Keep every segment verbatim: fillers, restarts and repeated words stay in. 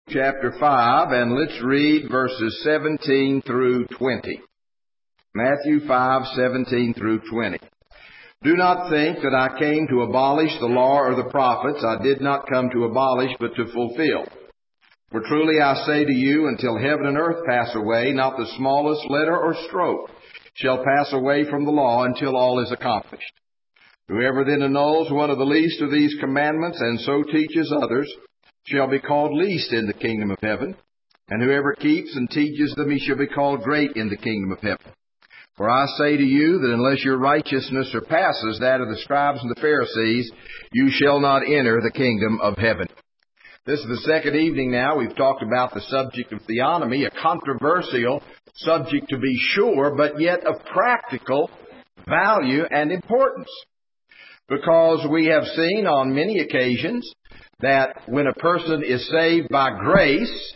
chapter five, and let's read verses seventeen through twenty. Matthew five, seventeen through twenty. Do not think that I came to abolish the law or the prophets. I did not come to abolish, but to fulfill. For truly I say to you, until heaven and earth pass away, not the smallest letter or stroke shall pass away from the law until all is accomplished. Whoever then annuls one of the least of these commandments and so teaches others shall be called least in the kingdom of heaven. And whoever keeps and teaches them, he shall be called great in the kingdom of heaven. For I say to you that unless your righteousness surpasses that of the scribes and the Pharisees, you shall not enter the kingdom of heaven. This is the second evening now. We've talked about the subject of theonomy, a controversial subject to be sure, but yet of practical value and importance. Because we have seen on many occasions that when a person is saved by grace,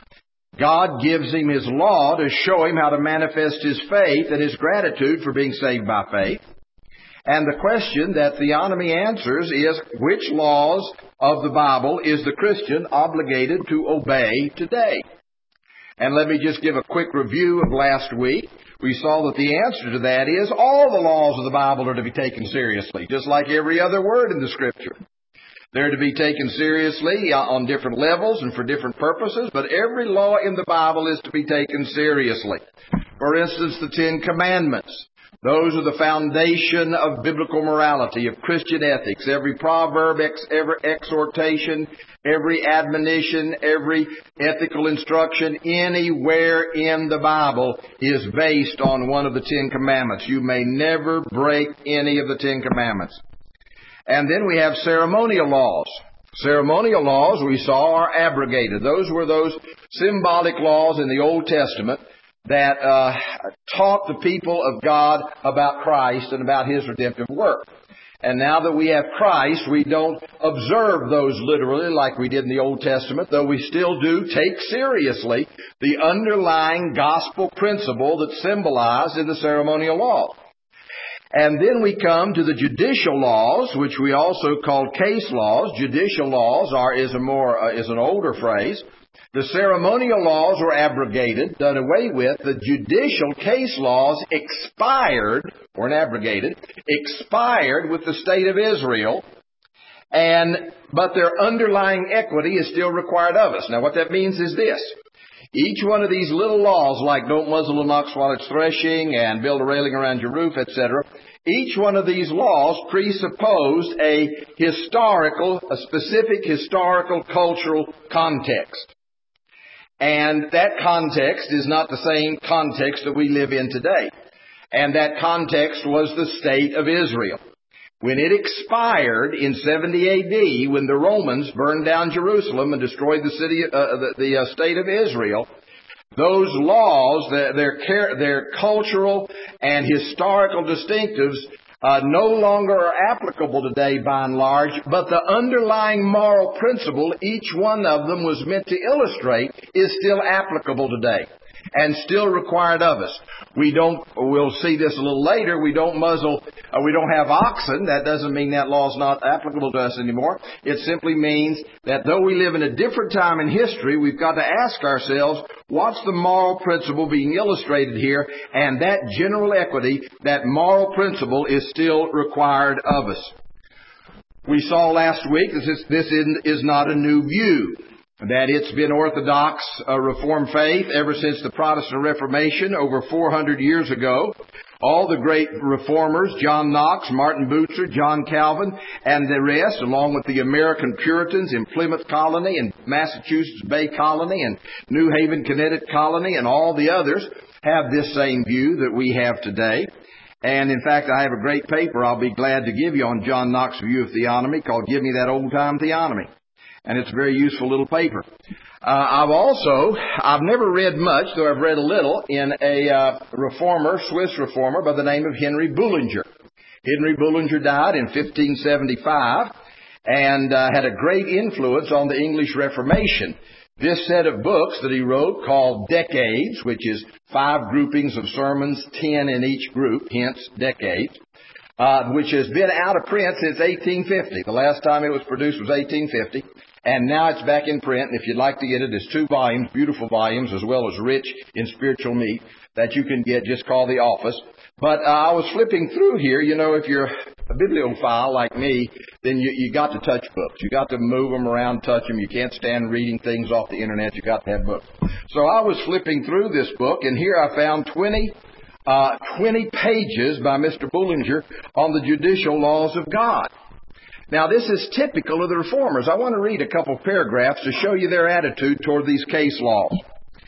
God gives him His law to show him how to manifest his faith and his gratitude for being saved by faith. And the question that theonomy answers is, which laws of the Bible is the Christian obligated to obey today? And let me just give a quick review of last week. We saw that the answer to that is all the laws of the Bible are to be taken seriously, just like every other word in the Scripture. They're to be taken seriously on different levels and for different purposes, but every law in the Bible is to be taken seriously. For instance, the Ten Commandments. Those are the foundation of biblical morality, of Christian ethics. Every proverb, ex- every exhortation, every admonition, every ethical instruction anywhere in the Bible is based on one of the Ten Commandments. You may never break any of the Ten Commandments. And then we have ceremonial laws. Ceremonial laws, we saw, are abrogated. Those were those symbolic laws in the Old Testament that uh, taught the people of God about Christ and about His redemptive work. And now that we have Christ, we don't observe those literally like we did in the Old Testament, though we still do take seriously the underlying gospel principle that's symbolized in the ceremonial law. And then we come to the judicial laws, which we also call case laws. Judicial laws are is a more uh, is an older phrase. The ceremonial laws were abrogated, done away with. The judicial case laws expired, or abrogated, expired with the state of Israel. And but their underlying equity is still required of us. Now, what that means is this. Each one of these little laws, like don't muzzle an ox while it's threshing and build a railing around your roof, et cetera, each one of these laws presupposed a historical, a specific historical, cultural context. And that context is not the same context that we live in today. And that context was the state of Israel. When it expired in seventy A D, when the Romans burned down Jerusalem and destroyed the city, uh, the, the uh, state of Israel, those laws, their, their, their cultural and historical distinctives, uh, no longer are applicable today by and large, but the underlying moral principle each one of them was meant to illustrate is still applicable today and still required of us. We don't, we'll see this a little later, we don't muzzle, uh, we don't have oxen. That doesn't mean that law is not applicable to us anymore. It simply means that though we live in a different time in history, we've got to ask ourselves, what's the moral principle being illustrated here? And that general equity, that moral principle is still required of us. We saw last week that this, this is not a new view. That it's been Orthodox uh, Reformed faith ever since the Protestant Reformation over four hundred years ago. All the great reformers, John Knox, Martin Bucer, John Calvin, and the rest, along with the American Puritans in Plymouth Colony and Massachusetts Bay Colony and New Haven, Connecticut Colony, and all the others, have this same view that we have today. And in fact, I have a great paper I'll be glad to give you on John Knox's view of theonomy called Give Me That Old Time Theonomy. And it's a very useful little paper. Uh, I've also, I've never read much, though I've read a little, in a uh, reformer, Swiss reformer, by the name of Henry Bullinger. Henry Bullinger died in fifteen seventy-five and uh, had a great influence on the English Reformation. This set of books that he wrote called Decades, which is five groupings of sermons, ten in each group, hence Decades, uh, which has been out of print since eighteen fifty. The last time it was produced was eighteen fifty. And now it's back in print. And if you'd like to get it, it's two volumes, beautiful volumes, as well as rich in spiritual meat that you can get. Just call the office. But uh, I was flipping through here. You know, if you're a bibliophile like me, then you, you got to touch books. You got to move them around, touch them. You can't stand reading things off the internet. You got to have books. So I was flipping through this book, and here I found twenty, uh, twenty pages by Mister Bullinger on the judicial laws of God. Now, this is typical of the Reformers. I want to read a couple of paragraphs to show you their attitude toward these case laws.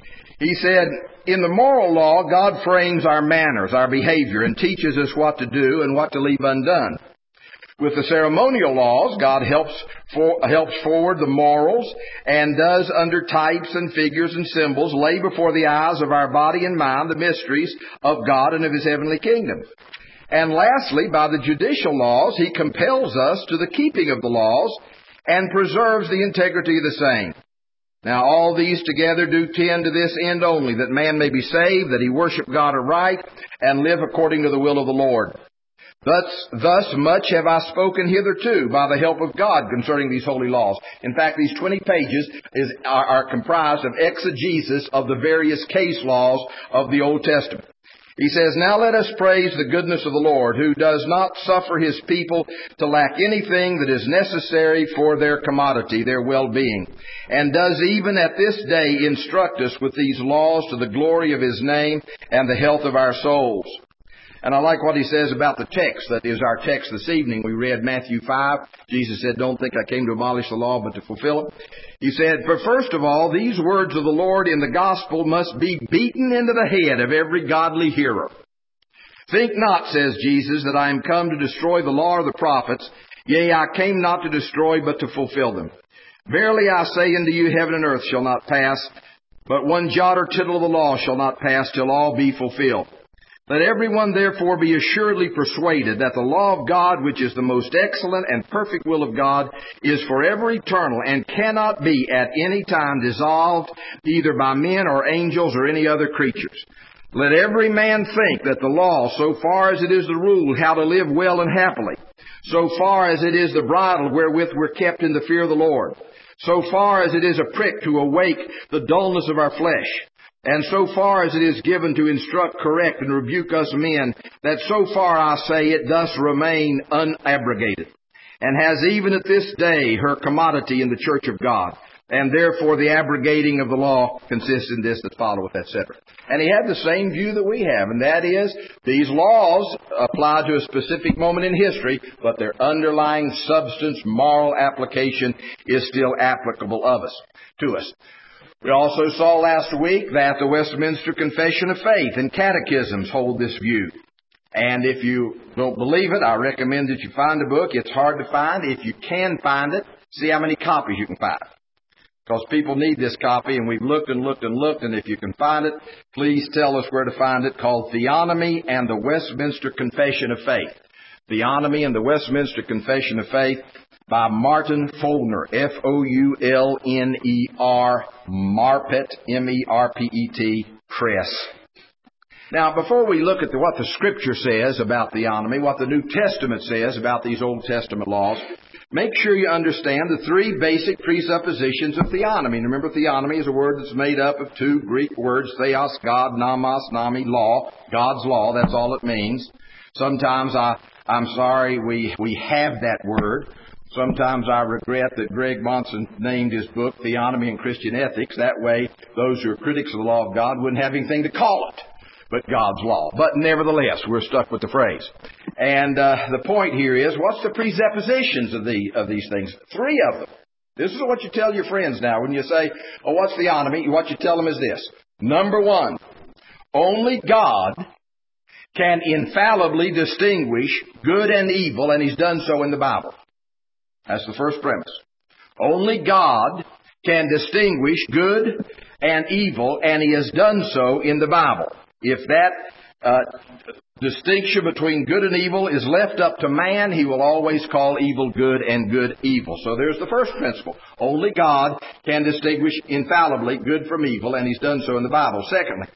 He said, in the moral law, God frames our manners, our behavior, and teaches us what to do and what to leave undone. With the ceremonial laws, God helps for, helps forward the morals and does, under types and figures and symbols, lay before the eyes of our body and mind the mysteries of God and of His heavenly kingdom. And lastly, by the judicial laws, He compels us to the keeping of the laws and preserves the integrity of the same. Now, all these together do tend to this end only, that man may be saved, that he worship God aright, and live according to the will of the Lord. Thus, thus much have I spoken hitherto by the help of God concerning these holy laws. In fact, these twenty pages is, are, are comprised of exegesis of the various case laws of the Old Testament. He says, now let us praise the goodness of the Lord, who does not suffer His people to lack anything that is necessary for their commodity, their well-being, and does even at this day instruct us with these laws to the glory of His name and the health of our souls. And I like what he says about the text that is our text this evening. We read Matthew five. Jesus said, don't think I came to abolish the law, but to fulfill it. He said, for first of all, these words of the Lord in the gospel must be beaten into the head of every godly hearer. Think not, says Jesus, that I am come to destroy the law or the prophets. Yea, I came not to destroy, but to fulfill them. Verily I say unto you, heaven and earth shall not pass, but one jot or tittle of the law shall not pass till all be fulfilled. Let everyone therefore be assuredly persuaded that the law of God, which is the most excellent and perfect will of God, is forever eternal and cannot be at any time dissolved either by men or angels or any other creatures. Let every man think that the law, so far as it is the rule how to live well and happily, so far as it is the bridle wherewith we're kept in the fear of the Lord, so far as it is a prick to awake the dullness of our flesh, and so far as it is given to instruct, correct, and rebuke us men, that so far, I say, it does remain unabrogated, and has even at this day her commodity in the church of God. And therefore the abrogating of the law consists in this that followeth, et cetera. And he had the same view that we have, and that is, these laws apply to a specific moment in history, but their underlying substance, moral application is still applicable of us, to us. We also saw last week that the Westminster Confession of Faith and catechisms hold this view. And if you don't believe it, I recommend that you find the book. It's hard to find. If you can find it, see how many copies you can find. Because people need this copy, and we've looked and looked and looked, and if you can find it, please tell us where to find it, called Theonomy and the Westminster Confession of Faith. Theonomy and the Westminster Confession of Faith by Martin Follner, F O U L N E R, Marpet, M E R P E T, Press. Now, before we look at the, what the Scripture says about theonomy, what the New Testament says about these Old Testament laws, make sure you understand the three basic presuppositions of theonomy. Remember, theonomy is a word that's made up of two Greek words, theos, God, nomos, nami, law, God's law, that's all it means. Sometimes I, I'm sorry we, we have that word. Sometimes I regret that Greg Monson named his book Theonomy and Christian Ethics. That way, those who are critics of the law of God wouldn't have anything to call it but God's law. But nevertheless, we're stuck with the phrase. And uh, the point here is, what's the presuppositions of, the, of these things? Three of them. This is what you tell your friends now. When you say, oh, what's theonomy? What you tell them is this. Number one, only God can infallibly distinguish good and evil, and He's done so in the Bible. That's the first premise. Only God can distinguish good and evil, and He has done so in the Bible. If that uh, distinction between good and evil is left up to man, he will always call evil good and good evil. So there's the first principle. Only God can distinguish infallibly good from evil, and He's done so in the Bible. Secondly,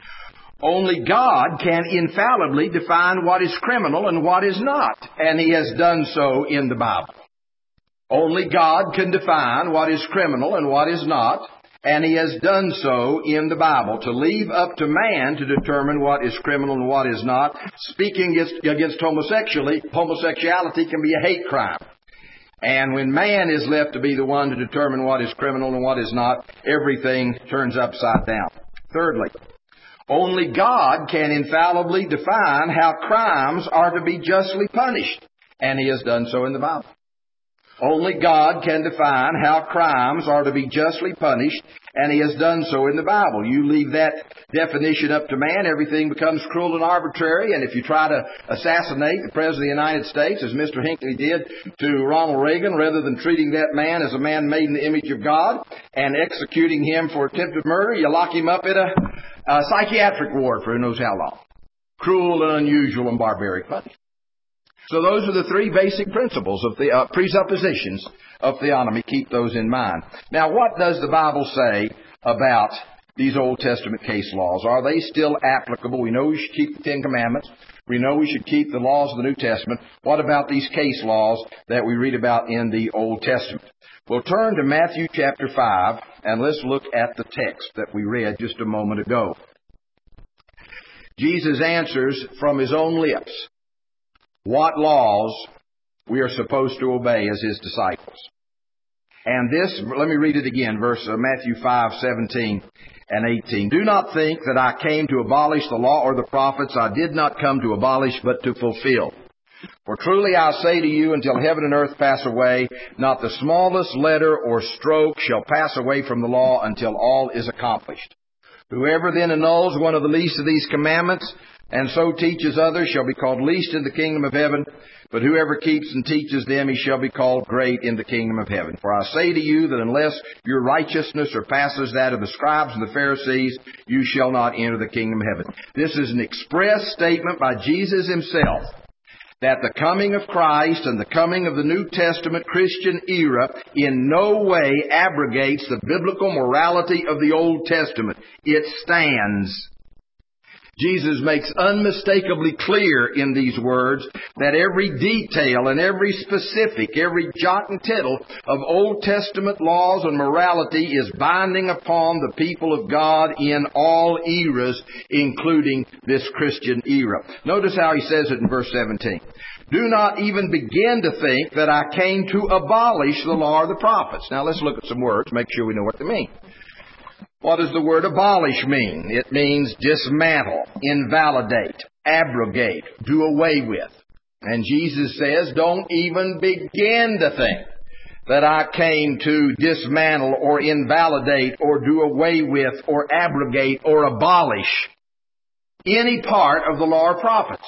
only God can infallibly define what is criminal and what is not, and He has done so in the Bible. Only God can define what is criminal and what is not, and He has done so in the Bible. To leave up to man to determine what is criminal and what is not, speaking against, against homosexuality, homosexuality can be a hate crime. And when man is left to be the one to determine what is criminal and what is not, everything turns upside down. Thirdly, only God can infallibly define how crimes are to be justly punished, and He has done so in the Bible. Only God can define how crimes are to be justly punished, and He has done so in the Bible. You leave that definition up to man, everything becomes cruel and arbitrary, and if you try to assassinate the President of the United States, as Mister Hinckley did to Ronald Reagan, rather than treating that man as a man made in the image of God and executing him for attempted murder, you lock him up in a, a psychiatric ward for who knows how long. Cruel and unusual and barbaric punishment. So those are the three basic principles of the uh, presuppositions of theonomy. Keep those in mind. Now, what does the Bible say about these Old Testament case laws? Are they still applicable? We know we should keep the Ten Commandments. We know we should keep the laws of the New Testament. What about these case laws that we read about in the Old Testament? We'll turn to Matthew chapter five, and let's look at the text that we read just a moment ago. Jesus answers from His own lips what laws we are supposed to obey as His disciples. And this, let me read it again, verse uh, Matthew five, seventeen and eighteen. Do not think that I came to abolish the law or the prophets. I did not come to abolish, but to fulfill. For truly I say to you, until heaven and earth pass away, not the smallest letter or stroke shall pass away from the law until all is accomplished. Whoever then annuls one of the least of these commandments, and so teaches others, shall be called least in the kingdom of heaven. But whoever keeps and teaches them, he shall be called great in the kingdom of heaven. For I say to you that unless your righteousness surpasses that of the scribes and the Pharisees, you shall not enter the kingdom of heaven. This is an express statement by Jesus Himself that the coming of Christ and the coming of the New Testament Christian era in no way abrogates the biblical morality of the Old Testament. It stands. Jesus makes unmistakably clear in these words that every detail and every specific, every jot and tittle of Old Testament laws and morality is binding upon the people of God in all eras, including this Christian era. Notice how He says it in verse seventeen. Do not even begin to think that I came to abolish the law or the prophets. Now let's look at some words, make sure we know what they mean. What does the word abolish mean? It means dismantle, invalidate, abrogate, do away with. And Jesus says, don't even begin to think that I came to dismantle or invalidate or do away with or abrogate or abolish any part of the law or prophets.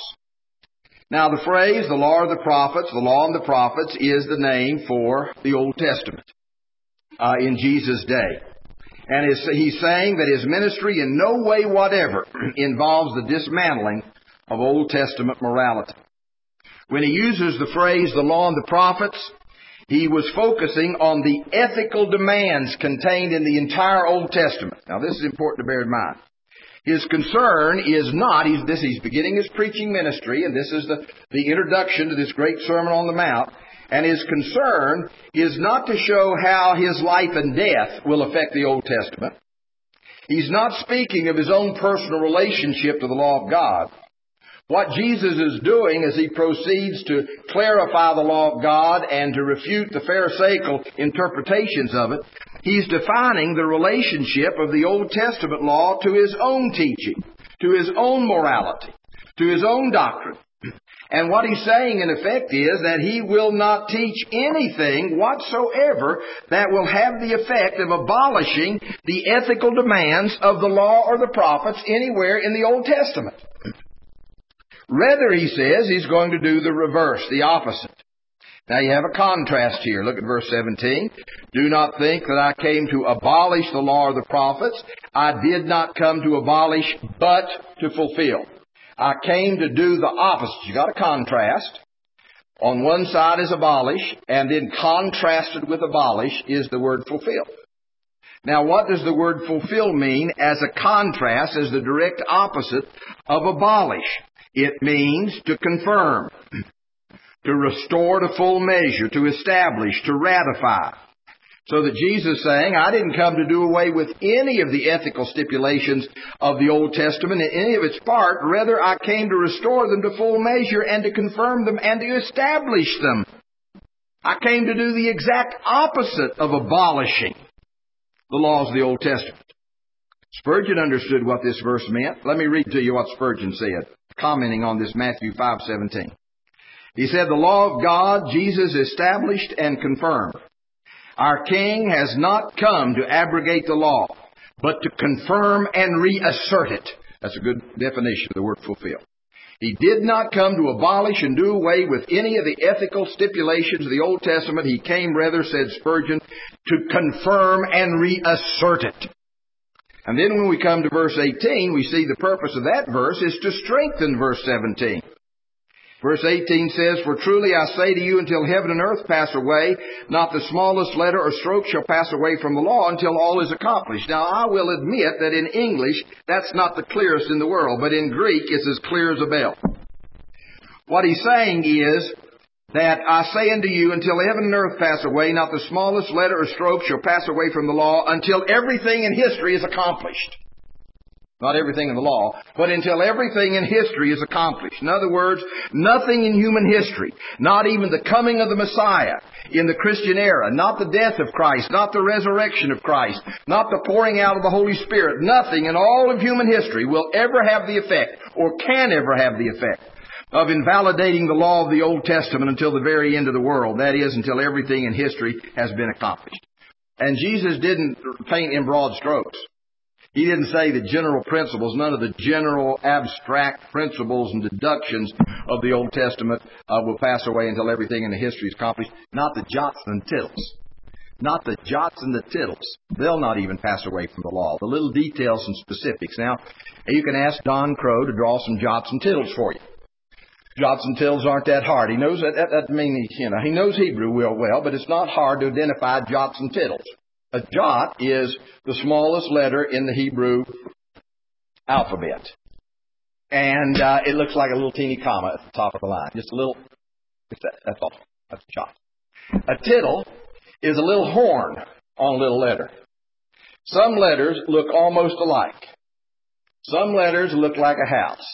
Now the phrase, the law or the prophets, the law and the prophets, is the name for the Old Testament uh, in Jesus' day. And He's saying that His ministry in no way whatever involves the dismantling of Old Testament morality. When He uses the phrase, the law and the prophets, He was focusing on the ethical demands contained in the entire Old Testament. Now this is important to bear in mind. His concern is not, he's, this, he's beginning His preaching ministry, and this is the, the introduction to this great Sermon on the Mount. And His concern is not to show how His life and death will affect the Old Testament. He's not speaking of His own personal relationship to the law of God. What Jesus is doing as He proceeds to clarify the law of God and to refute the Pharisaical interpretations of it, He's defining the relationship of the Old Testament law to His own teaching, to His own morality, to His own doctrine. And what He's saying, in effect, is that He will not teach anything whatsoever that will have the effect of abolishing the ethical demands of the law or the prophets anywhere in the Old Testament. Rather, He says, He's going to do the reverse, the opposite. Now you have a contrast here. Look at verse seventeen. Do not think that I came to abolish the law or the prophets. I did not come to abolish, but to fulfill. I came to do the opposite. You got a contrast. On one side is abolish, and then contrasted with abolish is the word fulfill. Now what does the word fulfill mean as a contrast, as the direct opposite of abolish? It means to confirm, to restore to full measure, to establish, to ratify. So that Jesus is saying, I didn't come to do away with any of the ethical stipulations of the Old Testament in any of its part. Rather, I came to restore them to full measure and to confirm them and to establish them. I came to do the exact opposite of abolishing the laws of the Old Testament. Spurgeon understood what this verse meant. Let me read to you what Spurgeon said, commenting on this Matthew five seventeen. He said, the law of God Jesus established and confirmed. Our King has not come to abrogate the law, but to confirm and reassert it. That's a good definition of the word fulfill. He did not come to abolish and do away with any of the ethical stipulations of the Old Testament. He came, rather, said Spurgeon, to confirm and reassert it. And then when we come to verse eighteen, we see the purpose of that verse is to strengthen verse seventeen. Verse eighteen says, for truly I say to you, until heaven and earth pass away, not the smallest letter or stroke shall pass away from the law until all is accomplished. Now, I will admit that in English, that's not the clearest in the world, but in Greek, it's as clear as a bell. What he's saying is that I say unto you, until heaven and earth pass away, not the smallest letter or stroke shall pass away from the law until everything in history is accomplished. Not everything in the law, but until everything in history is accomplished. In other words, nothing in human history, not even the coming of the Messiah in the Christian era, not the death of Christ, not the resurrection of Christ, not the pouring out of the Holy Spirit, nothing in all of human history will ever have the effect, or can ever have the effect, of invalidating the law of the Old Testament until the very end of the world. That is, until everything in history has been accomplished. And Jesus didn't paint in broad strokes. He didn't say the general principles, none of the general abstract principles and deductions of the Old Testament uh, will pass away until everything in the history is accomplished. Not the jots and tittles. Not the jots and the tittles. They'll not even pass away from the law. The little details and specifics. Now, you can ask Don Crow to draw some jots and tittles for you. Jots and tittles aren't that hard. He knows that, that, that means, you know, he knows Hebrew real well, but it's not hard to identify jots and tittles. A jot is the smallest letter in the Hebrew alphabet. And uh, it looks like a little teeny comma at the top of the line. Just a little, it's that, that's all. That's a jot. A tittle is a little horn on a little letter. Some letters look almost alike. Some letters look like a house.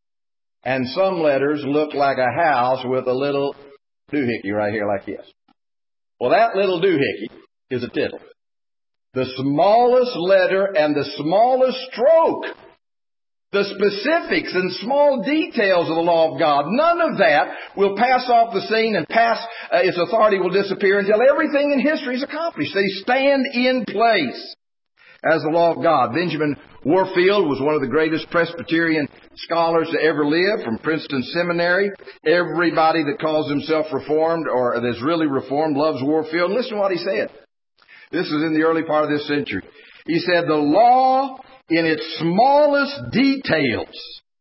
And some letters look like a house with a little doohickey right here like this. Well, that little doohickey is a tittle. The smallest letter and the smallest stroke. The specifics and small details of the law of God. None of that will pass off the scene and pass, uh, its authority will disappear until everything in history is accomplished. They stand in place as the law of God. Benjamin Warfield was one of the greatest Presbyterian scholars to ever live from Princeton Seminary. Everybody that calls himself Reformed or that's really Reformed loves Warfield. Listen to what he said. This is in the early part of this century. He said, the law in its smallest details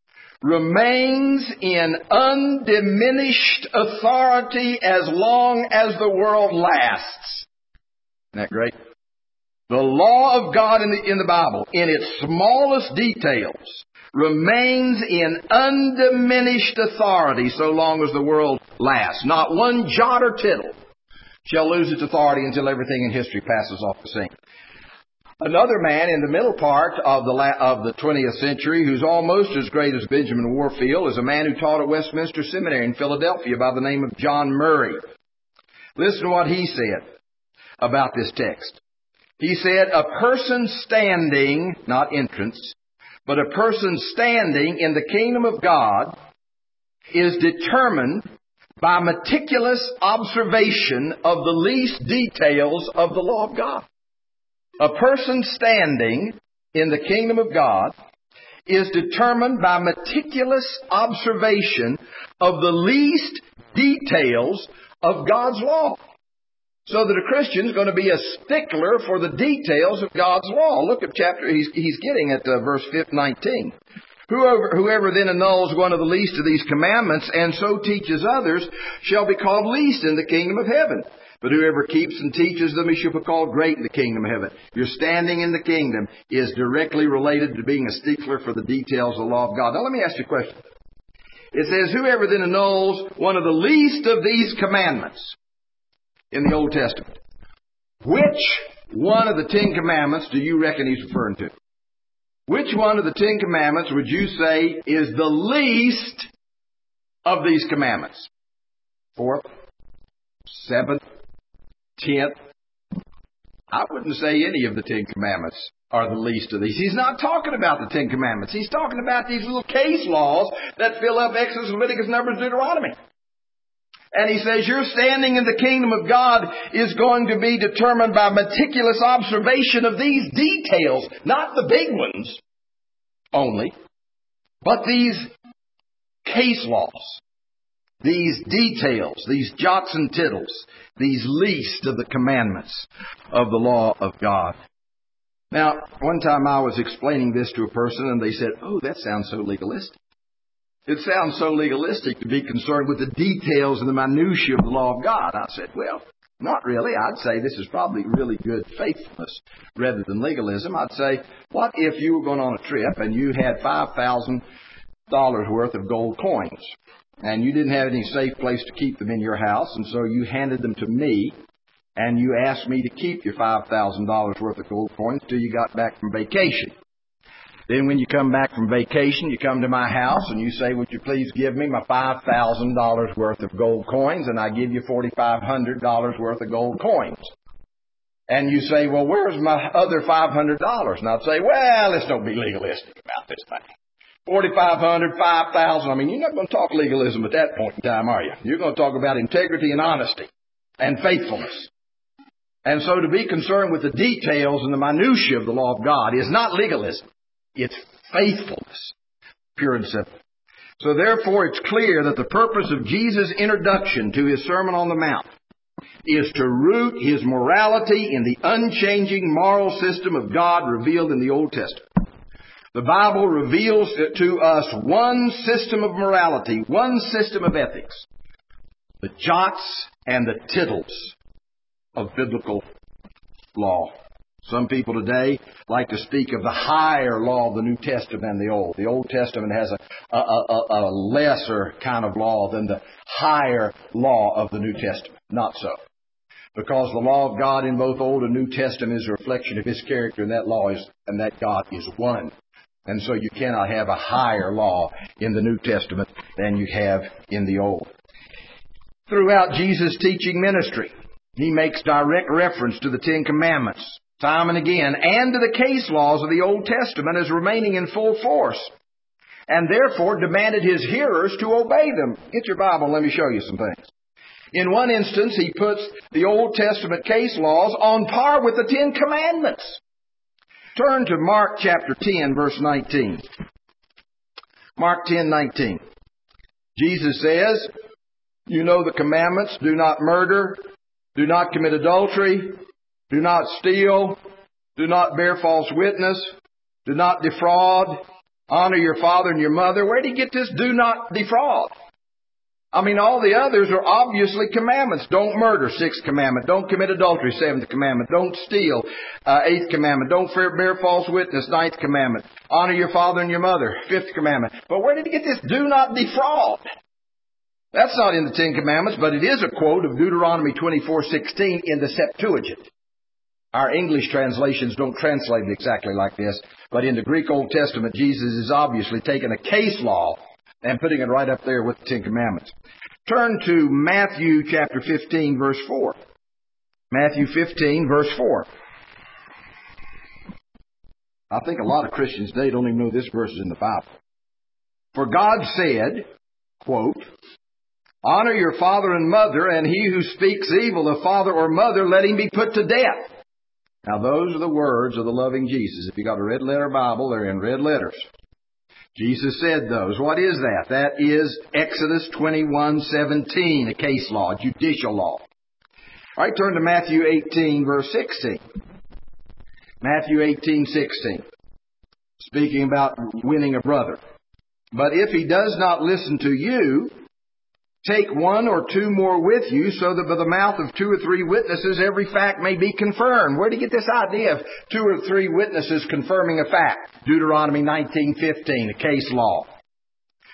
remains in undiminished authority as long as the world lasts. Isn't that great? The law of God in the, in the Bible, in its smallest details, remains in undiminished authority so long as the world lasts. Not one jot or tittle shall lose its authority until everything in history passes off the scene. Another man in the middle part of the la- of the twentieth century who's almost as great as Benjamin Warfield is a man who taught at Westminster Seminary in Philadelphia by the name of John Murray. Listen to what he said about this text. He said, a person standing, not entrance, but a person standing in the kingdom of God is determined by meticulous observation of the least details of the law of God. A person standing in the kingdom of God is determined by meticulous observation of the least details of God's law. So that a Christian is going to be a stickler for the details of God's law. Look at chapter, he's, he's getting at uh, verse nineteen. Whoever, whoever then annuls one of the least of these commandments and so teaches others shall be called least in the kingdom of heaven. But whoever keeps and teaches them, he shall be called great in the kingdom of heaven. Your standing in the kingdom is directly related to being a stickler for the details of the law of God. Now let me ask you a question. It says, whoever then annuls one of the least of these commandments in the Old Testament. Which one of the Ten Commandments do you reckon he's referring to? Which one of the Ten Commandments would you say is the least of these commandments? Fourth, seventh, tenth. I wouldn't say any of the Ten Commandments are the least of these. He's not talking about the Ten Commandments. He's talking about these little case laws that fill up Exodus, Leviticus, Numbers, Deuteronomy. And he says your standing in the kingdom of God is going to be determined by meticulous observation of these details, not the big ones only, but these case laws, these details, these jots and tittles, these least of the commandments of the law of God. Now, one time I was explaining this to a person and they said, oh, that sounds so legalistic. It sounds so legalistic to be concerned with the details and the minutiae of the law of God. I said, well, not really. I'd say this is probably really good faithfulness rather than legalism. I'd say, what if you were going on a trip and you had five thousand dollars worth of gold coins and you didn't have any safe place to keep them in your house, and so you handed them to me and you asked me to keep your five thousand dollars worth of gold coins till you got back from vacation. Then when you come back from vacation, you come to my house and you say, would you please give me my five thousand dollars worth of gold coins? And I give you four thousand five hundred dollars worth of gold coins. And you say, well, where's my other five hundred dollars? And I'd say, well, let's don't be legalistic about this thing. four thousand five hundred dollars, five thousand dollars. I mean, you're not going to talk legalism at that point in time, are you? You're going to talk about integrity and honesty and faithfulness. And so to be concerned with the details and the minutiae of the law of God is not legalism. It's faithfulness, pure and simple. So therefore, it's clear that the purpose of Jesus' introduction to His Sermon on the Mount is to root His morality in the unchanging moral system of God revealed in the Old Testament. The Bible reveals to us one system of morality, one system of ethics, the jots and the tittles of biblical law. Some people today like to speak of the higher law of the New Testament than the Old. The Old Testament has a, a, a, a lesser kind of law than the higher law of the New Testament. Not so. Because the law of God in both Old and New Testament is a reflection of His character, and that law is, and that God is one. And so you cannot have a higher law in the New Testament than you have in the Old. Throughout Jesus' teaching ministry, He makes direct reference to the Ten Commandments, time and again, and to the case laws of the Old Testament as remaining in full force, and therefore demanded His hearers to obey them. Get your Bible and let me show you some things. In one instance, He puts the Old Testament case laws on par with the Ten Commandments. Turn to Mark chapter ten, verse nineteen. Mark ten, nineteen. Jesus says, you know the commandments: do not murder, do not commit adultery, do not steal, do not bear false witness, do not defraud, honor your father and your mother. Where did He get this do not defraud? I mean, all the others are obviously commandments. Don't murder, sixth commandment. Don't commit adultery, seventh commandment. Don't steal, uh, eighth commandment. Don't bear false witness, ninth commandment. Honor your father and your mother, fifth commandment. But where did He get this do not defraud? That's not in the Ten Commandments, but it is a quote of Deuteronomy twenty-four sixteen in the Septuagint. Our English translations don't translate it exactly like this, but in the Greek Old Testament, Jesus is obviously taking a case law and putting it right up there with the Ten Commandments. Turn to Matthew chapter fifteen, verse four. Matthew fifteen, verse four. I think a lot of Christians today don't even know this verse is in the Bible. For God said, quote, honor your father and mother, and he who speaks evil of father or mother, let him be put to death. Now those are the words of the loving Jesus. If you got a red letter Bible, they're in red letters. Jesus said those. What is that? That is Exodus twenty-one seventeen, a case law, a judicial law. All right, turn to Matthew eighteen, verse sixteen. Matthew eighteen, sixteen. Speaking about winning a brother. But if he does not listen to you, take one or two more with you, so that by the mouth of two or three witnesses every fact may be confirmed. Where do you get this idea of two or three witnesses confirming a fact? Deuteronomy nineteen fifteen, a case law.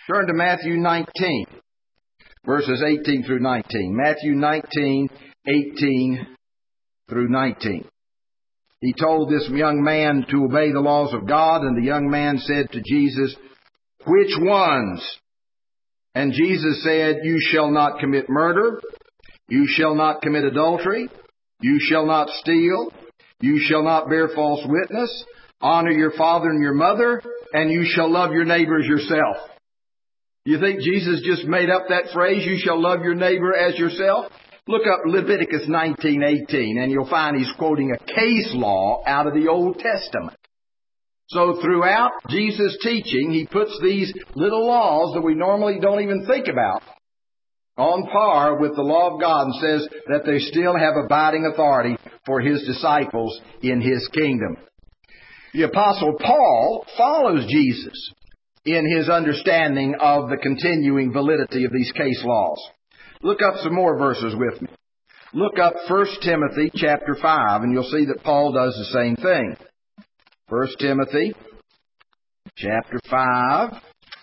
Turn to Matthew nineteen, verses eighteen through nineteen. Matthew nineteen, eighteen through nineteen. He told this young man to obey the laws of God, and the young man said to Jesus, "Which ones?" And Jesus said, "You shall not commit murder. You shall not commit adultery. You shall not steal. You shall not bear false witness. Honor your father and your mother, and you shall love your neighbor as yourself." You think Jesus just made up that phrase, "You shall love your neighbor as yourself"? Look up Leviticus nineteen eighteen, and you'll find he's quoting a case law out of the Old Testament. So throughout Jesus' teaching, he puts these little laws that we normally don't even think about on par with the law of God, and says that they still have abiding authority for his disciples in his kingdom. The Apostle Paul follows Jesus in his understanding of the continuing validity of these case laws. Look up some more verses with me. Look up First Timothy chapter five, and you'll see that Paul does the same thing. First Timothy chapter five,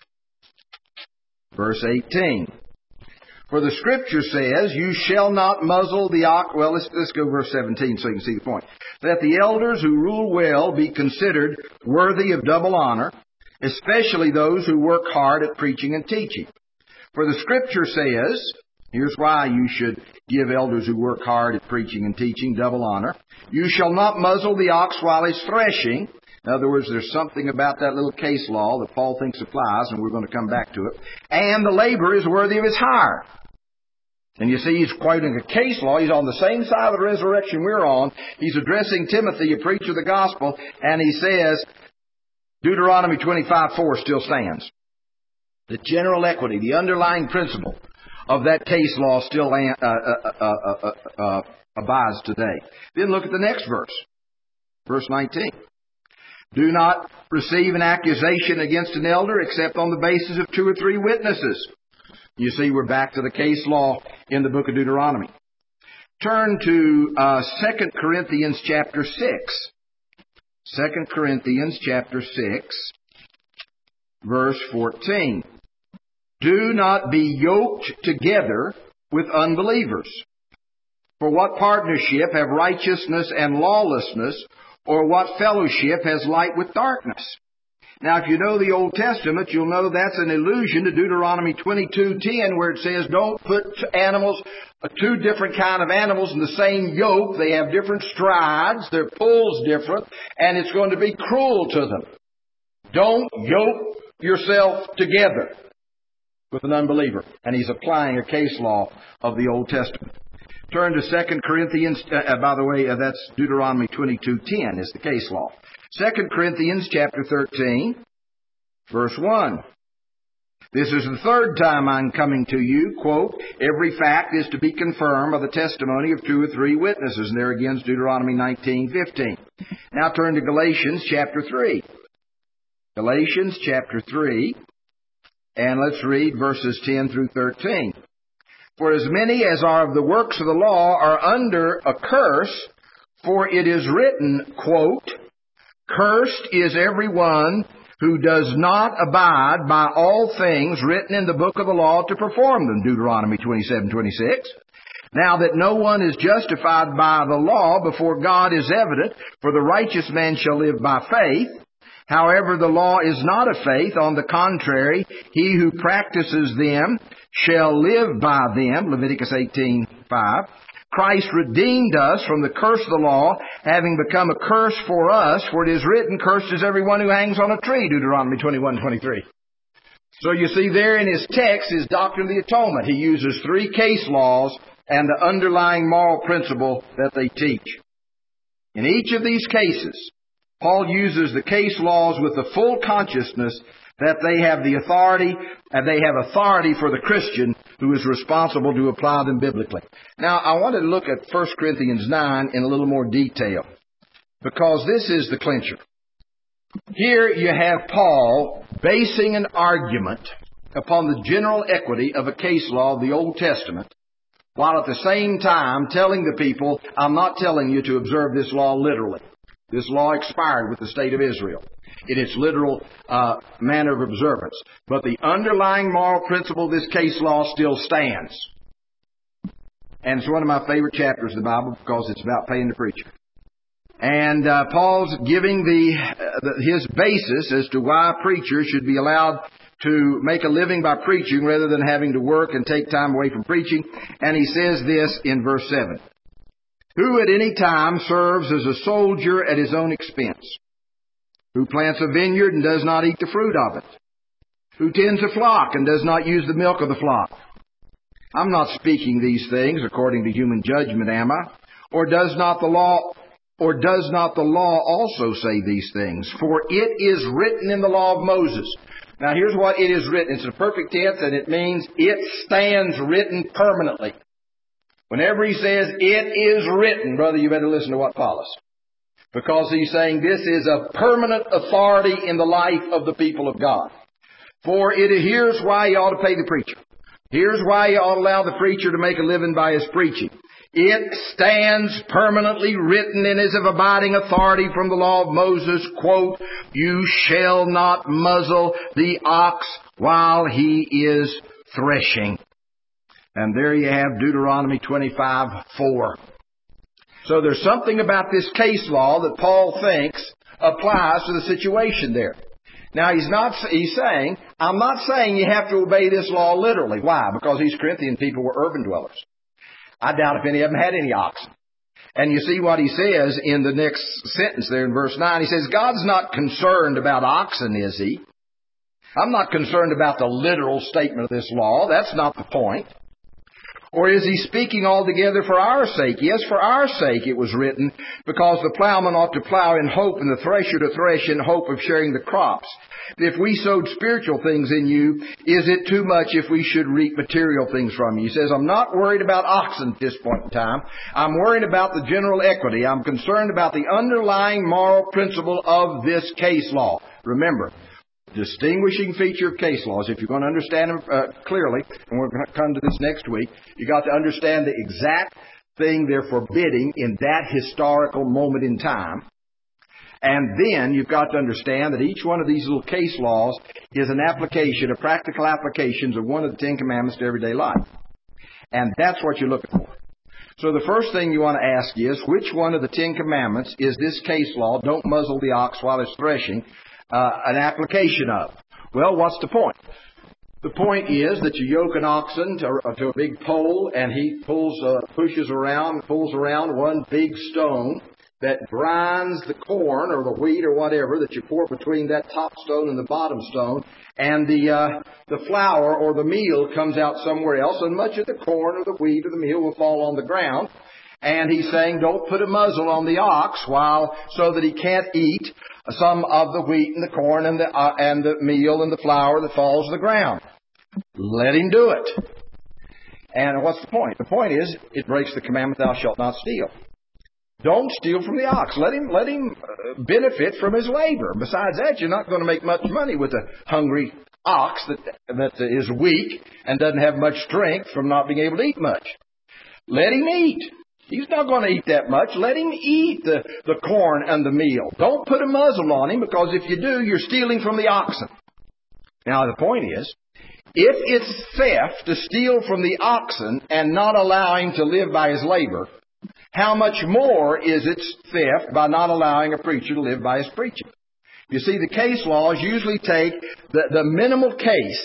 verse eighteen. For the Scripture says, "You shall not muzzle the ox..." Well, let's, let's go verse seventeen so you can see the point. "That the elders who rule well be considered worthy of double honor, especially those who work hard at preaching and teaching. For the Scripture says," here's why you should give elders who work hard at preaching and teaching double honor, "You shall not muzzle the ox while he's threshing." In other words, there's something about that little case law that Paul thinks applies, and we're going to come back to it. "And the laborer is worthy of his hire." And you see, he's quoting a case law. He's on the same side of the resurrection we're on. He's addressing Timothy, a preacher of the gospel, and he says, Deuteronomy twenty-five four still stands. The general equity, the underlying principle of that case law still uh, uh, uh, uh, uh, abides today. Then look at the next verse, verse nineteen. "Do not receive an accusation against an elder except on the basis of two or three witnesses." You see, we're back to the case law in the book of Deuteronomy. Turn to uh, Second Corinthians chapter six. Second Corinthians chapter six, verse fourteen. "Do not be yoked together with unbelievers. For what partnership have righteousness and lawlessness, or what fellowship has light with darkness?" Now, if you know the Old Testament, you'll know that's an allusion to Deuteronomy twenty-two ten, where it says, don't put animals, two different kind of animals in the same yoke. They have different strides, their pull's different, and it's going to be cruel to them. Don't yoke yourself together with an unbeliever. And he's applying a case law of the Old Testament. Turn to Second Corinthians, uh, by the way, uh, that's Deuteronomy twenty-two ten is the case law. Second Corinthians chapter thirteen, verse one. "This is the third time I'm coming to you," quote, "every fact is to be confirmed by the testimony of two or three witnesses." And there again is Deuteronomy nineteen fifteen. Now turn to Galatians chapter three. Galatians chapter three, and let's read verses ten through thirteen. "For as many as are of the works of the law are under a curse, for it is written," quote, "Cursed is every one who does not abide by all things written in the book of the law to perform them," Deuteronomy twenty-seven twenty-six. "Now that no one is justified by the law before God is evident, for the righteous man shall live by faith. However, the law is not of faith. On the contrary, he who practices them shall live by them," Leviticus eighteen five. "Christ redeemed us from the curse of the law, having become a curse for us, for it is written, cursed is everyone who hangs on a tree," Deuteronomy twenty-one twenty-three. So you see there in his text is doctrine of the atonement. He uses three case laws and the underlying moral principle that they teach. In each of these cases, Paul uses the case laws with the full consciousness that they have the authority, and they have authority for the Christian who is responsible to apply them biblically. Now, I want to look at First Corinthians nine in a little more detail, because this is the clincher. Here you have Paul basing an argument upon the general equity of a case law of the Old Testament, while at the same time telling the people, I'm not telling you to observe this law literally. This law expired with the state of Israel in its literal uh, manner of observance. But the underlying moral principle of this case law still stands. And it's one of my favorite chapters of the Bible because it's about paying the preacher. And uh, Paul's giving the, uh, the his basis as to why a preacher should be allowed to make a living by preaching rather than having to work and take time away from preaching. And he says this in verse seven. Who at any time serves as a soldier at his own expense? Who plants a vineyard and does not eat the fruit of it? Who tends a flock and does not use the milk of the flock? I'm not speaking these things according to human judgment, am I? Or does not the law, or does not the law also say these things? For it is written in the law of Moses. Now here's what it is written. It's a perfect tense, and it means it stands written permanently. Whenever he says it is written, brother, you better listen to what follows. Because he's saying this is a permanent authority in the life of the people of God. For it, here's why you ought to pay the preacher. Here's why you ought to allow the preacher to make a living by his preaching. It stands permanently written and is of abiding authority from the law of Moses, quote, you shall not muzzle the ox while he is threshing. And there you have Deuteronomy twenty-five four. So there's something about this case law that Paul thinks applies to the situation there. Now he's not, he's saying, I'm not saying you have to obey this law literally. Why? Because these Corinthian people were urban dwellers. I doubt if any of them had any oxen. And you see what he says in the next sentence there in verse nine. He says, God's not concerned about oxen, is he? I'm not concerned about the literal statement of this law. That's not the point. Or is he speaking altogether for our sake? Yes, for our sake it was written, because the plowman ought to plow in hope and the thresher to thresh in hope of sharing the crops. If we sowed spiritual things in you, is it too much if we should reap material things from you? He says, I'm not worried about oxen at this point in time. I'm worried about the general equity. I'm concerned about the underlying moral principle of this case law. Remember, distinguishing feature of case laws, if you're going to understand them uh, clearly, and we're going to come to this next week, you've got to understand the exact thing they're forbidding in that historical moment in time. And then you've got to understand that each one of these little case laws is an application, a practical applications of one of the Ten Commandments to everyday life. And that's what you're looking for. So the first thing you want to ask is, which one of the Ten Commandments is this case law, don't muzzle the ox while it's threshing, uh, an application of? Well, what's the point? The point is that you yoke an oxen to, to a big pole, and he pulls, uh, pushes around, pulls around one big stone that grinds the corn or the wheat or whatever that you pour between that top stone and the bottom stone, and the uh, the flour or the meal comes out somewhere else, and much of the corn or the wheat or the meal will fall on the ground. And he's saying, don't put a muzzle on the ox while so that he can't eat some of the wheat and the corn and the uh, and the meal and the flour that falls to the ground. Let him do it. And what's the point? The point is, it breaks the commandment, thou shalt not steal. Don't steal from the ox. Let him let him benefit from his labor. Besides that, you're not going to make much money with a hungry ox that that is weak and doesn't have much strength from not being able to eat much. Let him eat. He's not going to eat that much. Let him eat the, the corn and the meal. Don't put a muzzle on him, because if you do, you're stealing from the oxen. Now, the point is, if it's theft to steal from the oxen and not allow him to live by his labor, how much more is it theft by not allowing a preacher to live by his preaching? You see, the case laws usually take the, the minimal case,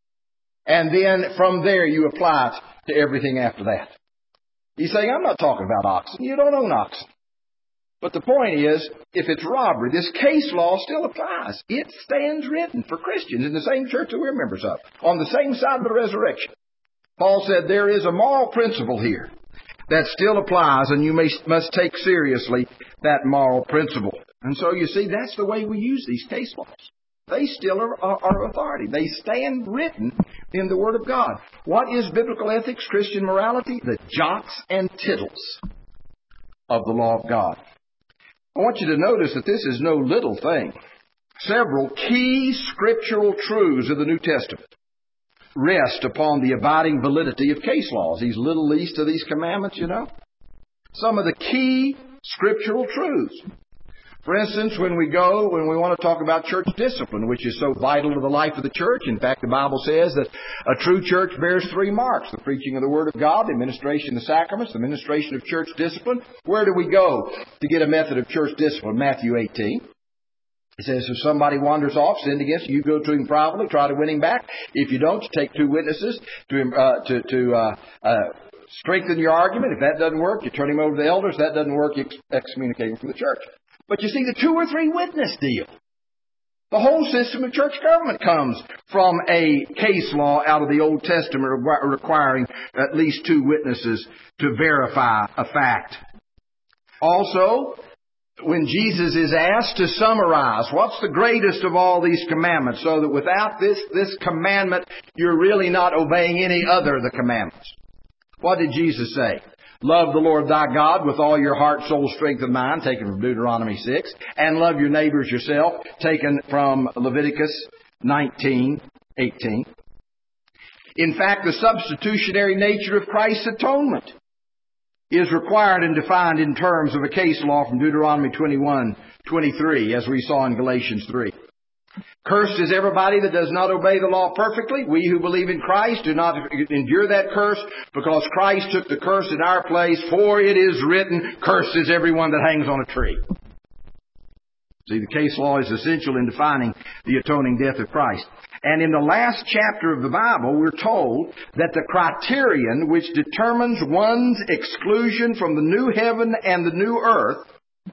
and then from there you apply it to everything after that. He's saying, I'm not talking about oxen. You don't own oxen. But the point is, if it's robbery, this case law still applies. It stands written for Christians in the same church that we're members of, on the same side of the resurrection. Paul said there is a moral principle here that still applies, and you may, must take seriously that moral principle. And so you see, that's the way we use these case laws. They still are, are, are authority. They stand written in the Word of God. What is biblical ethics, Christian morality? The jots and tittles of the law of God. I want you to notice that this is no little thing. Several key scriptural truths of the New Testament rest upon the abiding validity of case laws. These little least of these commandments, you know. Some of the key scriptural truths. For instance, when we go, when we want to talk about church discipline, which is so vital to the life of the church. In fact, the Bible says that a true church bears three marks: the preaching of the Word of God, the administration of the sacraments, the administration of church discipline. Where do we go to get a method of church discipline? Matthew eighteen. It says, if somebody wanders off, sinned against you, you go to him privately, try to win him back. If you don't, you take two witnesses to uh, to, to uh, uh, strengthen your argument. If that doesn't work, you turn him over to the elders. If that doesn't work, you excommunicate him from the church. But you see, the two or three witness deal. The whole system of church government comes from a case law out of the Old Testament requiring at least two witnesses to verify a fact. Also, when Jesus is asked to summarize what's the greatest of all these commandments, so that without this, this commandment, you're really not obeying any other of the commandments. What did Jesus say? Love the Lord thy God with all your heart, soul, strength, and mind, taken from Deuteronomy six. And love your neighbors yourself, taken from Leviticus nineteen eighteen. In fact, the substitutionary nature of Christ's atonement is required and defined in terms of a case law from Deuteronomy twenty-one twenty-three, as we saw in Galatians three. Cursed is everybody that does not obey the law perfectly. We who believe in Christ do not endure that curse, because Christ took the curse in our place. For it is written, cursed is everyone that hangs on a tree. See, the case law is essential in defining the atoning death of Christ. And in the last chapter of the Bible, we're told that the criterion which determines one's exclusion from the new heaven and the new earth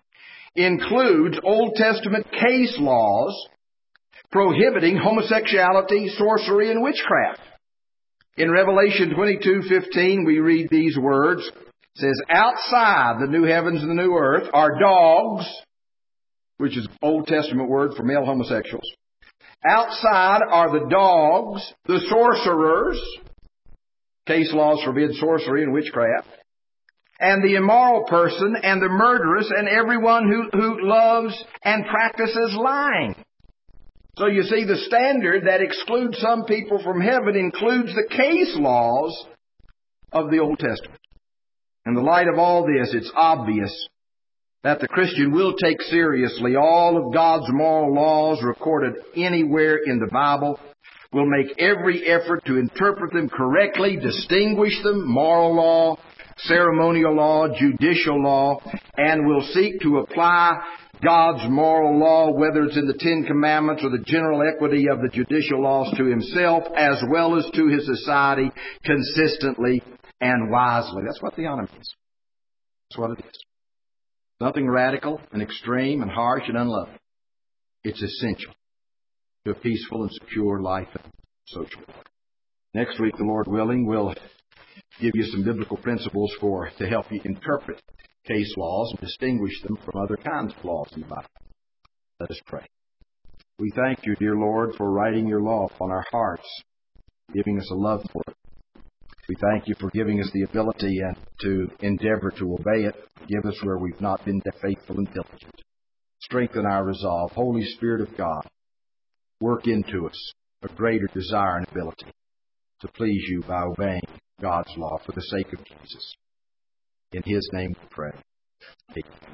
includes Old Testament case laws prohibiting homosexuality, sorcery, and witchcraft. In Revelation twenty-two fifteen, we read these words. It says, outside the new heavens and the new earth are dogs, which is Old Testament word for male homosexuals. Outside are the dogs, the sorcerers, case laws forbid sorcery and witchcraft, and the immoral person, and the murderess, and everyone who, who loves and practices lying. So you see, the standard that excludes some people from heaven includes the case laws of the Old Testament. In the light of all this, it's obvious that the Christian will take seriously all of God's moral laws recorded anywhere in the Bible, will make every effort to interpret them correctly, distinguish them, moral law, ceremonial law, judicial law, and will seek to apply God's moral law, whether it's in the Ten Commandments or the general equity of the judicial laws, to himself as well as to his society, consistently and wisely. That's what theonomy is. That's what it is. Nothing radical and extreme and harsh and unloving. It's essential to a peaceful and secure life and social order. Next week, the Lord willing, we'll give you some biblical principles for to help you interpret case laws and distinguish them from other kinds of laws in the Bible. Let us pray. We thank you, dear Lord, for writing your law upon our hearts, giving us a love for it. We thank you for giving us the ability and to endeavor to obey it. Give us where we've not been faithful and diligent. Strengthen our resolve. Holy Spirit of God, work into us a greater desire and ability to please you by obeying God's law for the sake of Jesus. In his name we pray. Amen.